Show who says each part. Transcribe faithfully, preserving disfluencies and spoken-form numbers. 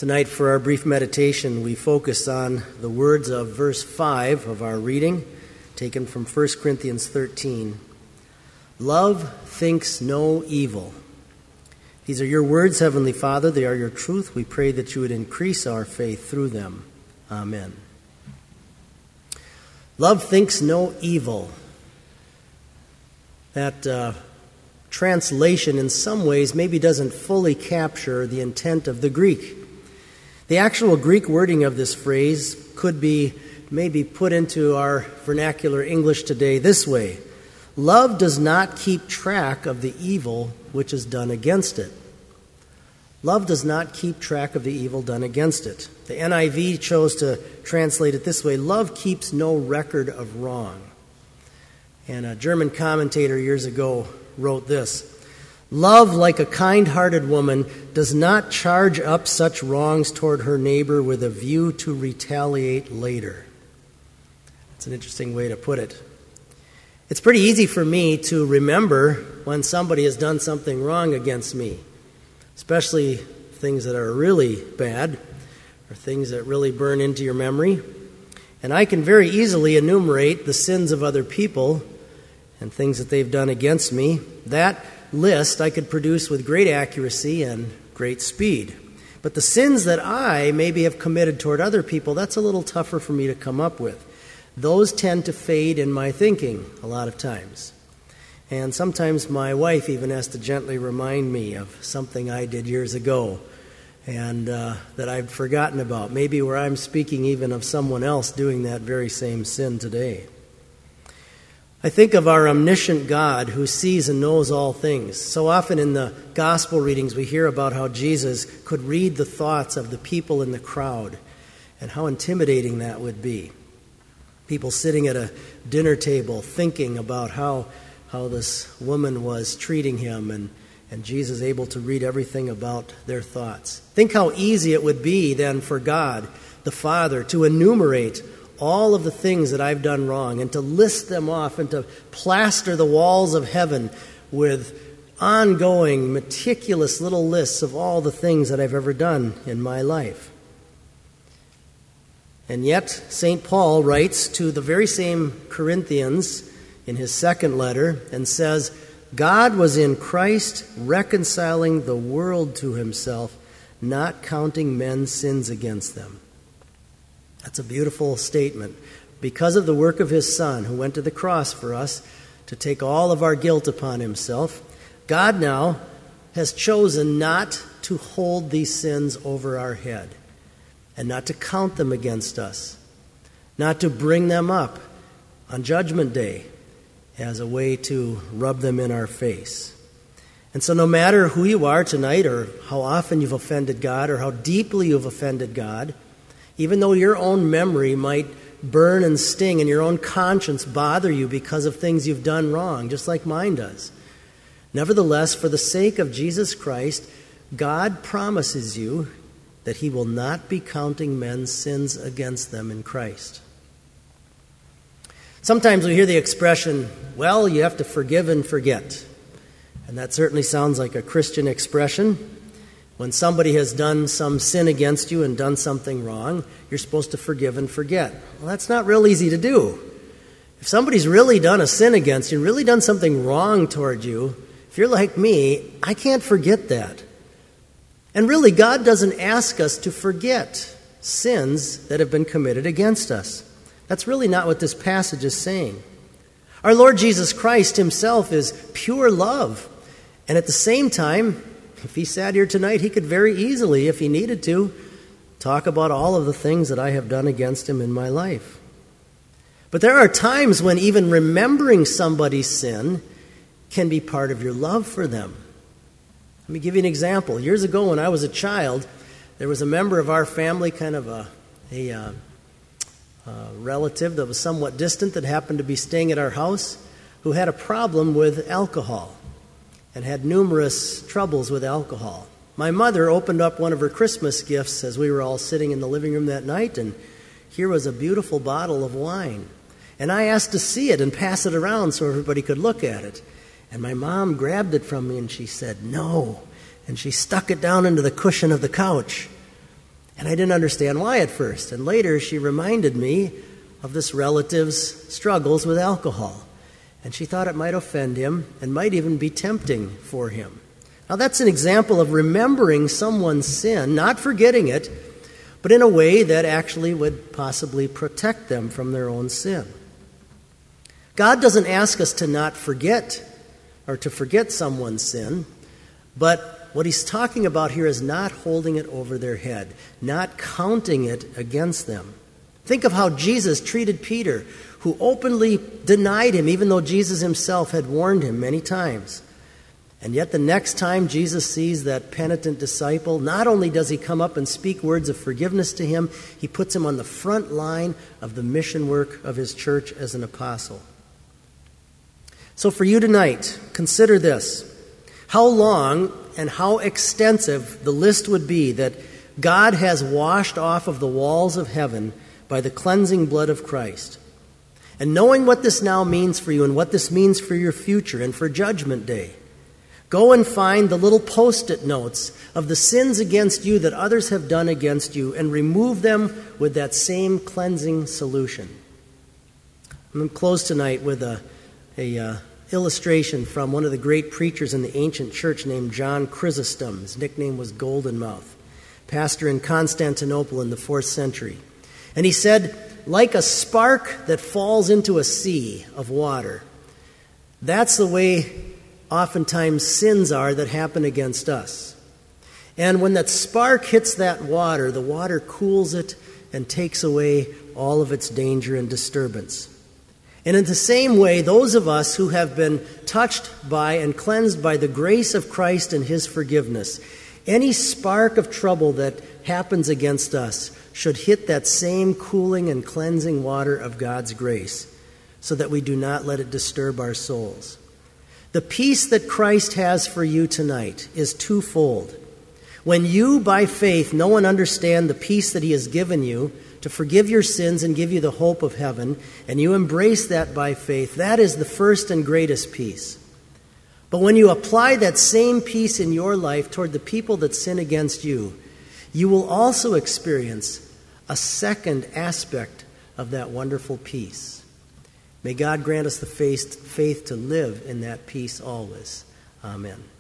Speaker 1: Tonight, for our brief meditation, we focus on the words of verse five of our reading, taken from First Corinthians thirteen. Love thinks no evil. These are your words, Heavenly Father. They are your truth. We pray that you would increase our faith through them. Amen. Love thinks no evil. That uh, translation in some ways maybe doesn't fully capture the intent of the Greek. The actual Greek wording of this phrase could be maybe put into our vernacular English today this way: love does not keep track of the evil which is done against it. Love does not keep track of the evil done against it. The N I V chose to translate it this way: love keeps no record of wrong. And a German commentator years ago wrote this: love, like a kind-hearted woman, does not charge up such wrongs toward her neighbor with a view to retaliate later. That's an interesting way to put it. It's pretty easy for me to remember when somebody has done something wrong against me, especially things that are really bad or things that really burn into your memory. And I can very easily enumerate the sins of other people and things that they've done against me. That list I could produce with great accuracy and great speed. But the sins that I maybe have committed toward other people, that's a little tougher for me to come up with. Those tend to fade in my thinking a lot of times. And sometimes my wife even has to gently remind me of something I did years ago and uh, that I've forgotten about, maybe where I'm speaking even of someone else doing that very same sin today. I think of our omniscient God who sees and knows all things. So often in the gospel readings we hear about how Jesus could read the thoughts of the people in the crowd and how intimidating that would be. People sitting at a dinner table thinking about how how this woman was treating him, and, and Jesus able to read everything about their thoughts. Think how easy it would be then for God, the Father, to enumerate all of the things that I've done wrong and to list them off and to plaster the walls of heaven with ongoing, meticulous little lists of all the things that I've ever done in my life. And yet, Saint Paul writes to the very same Corinthians in his second letter and says, God was in Christ reconciling the world to himself, not counting men's sins against them. That's a beautiful statement. Because of the work of his Son, who went to the cross for us to take all of our guilt upon himself, God now has chosen not to hold these sins over our head and not to count them against us, not to bring them up on Judgment Day as a way to rub them in our face. And so no matter who you are tonight or how often you've offended God or how deeply you've offended God, even though your own memory might burn and sting and your own conscience bother you because of things you've done wrong, just like mine does, nevertheless, for the sake of Jesus Christ, God promises you that he will not be counting men's sins against them in Christ. Sometimes we hear the expression, well, you have to forgive and forget. And that certainly sounds like a Christian expression. When somebody has done some sin against you and done something wrong, you're supposed to forgive and forget. Well, that's not real easy to do. If somebody's really done a sin against you, really done something wrong toward you, if you're like me, I can't forget that. And really, God doesn't ask us to forget sins that have been committed against us. That's really not what this passage is saying. Our Lord Jesus Christ himself is pure love. And at the same time, if he sat here tonight, he could very easily, if he needed to, talk about all of the things that I have done against him in my life. But there are times when even remembering somebody's sin can be part of your love for them. Let me give you an example. Years ago when I was a child, there was a member of our family, kind of a, a, uh, a relative that was somewhat distant that happened to be staying at our house, who had a problem with alcohol and had numerous troubles with alcohol. My mother opened up one of her Christmas gifts as we were all sitting in the living room that night, and here was a beautiful bottle of wine. And I asked to see it and pass it around so everybody could look at it. And my mom grabbed it from me and she said, "No." And she stuck it down into the cushion of the couch. And I didn't understand why at first. And later she reminded me of this relative's struggles with alcohol. And she thought it might offend him and might even be tempting for him. Now that's an example of remembering someone's sin, not forgetting it, but in a way that actually would possibly protect them from their own sin. God doesn't ask us to not forget or to forget someone's sin, but what he's talking about here is not holding it over their head, not counting it against them. Think of how Jesus treated Peter, who openly denied him, even though Jesus himself had warned him many times. And yet the next time Jesus sees that penitent disciple, not only does he come up and speak words of forgiveness to him, he puts him on the front line of the mission work of his church as an apostle. So for you tonight, consider this. How long and how extensive the list would be that God has washed off of the walls of heaven by the cleansing blood of Christ. And knowing what this now means for you and what this means for your future and for Judgment Day, go and find the little post-it notes of the sins against you that others have done against you and remove them with that same cleansing solution. I'm going to close tonight with a, a uh, illustration from one of the great preachers in the ancient church named John Chrysostom. His nickname was Golden Mouth, pastor in Constantinople in the fourth century. And he said, like a spark that falls into a sea of water, that's the way oftentimes sins are that happen against us. And when that spark hits that water, the water cools it and takes away all of its danger and disturbance. And in the same way, those of us who have been touched by and cleansed by the grace of Christ and his forgiveness, any spark of trouble that happens against us should hit that same cooling and cleansing water of God's grace so that we do not let it disturb our souls. The peace that Christ has for you tonight is twofold. When you, by faith, know and understand the peace that he has given you to forgive your sins and give you the hope of heaven, and you embrace that by faith, that is the first and greatest peace. But when you apply that same peace in your life toward the people that sin against you, you will also experience a second aspect of that wonderful peace. May God grant us the faith, faith to live in that peace always. Amen.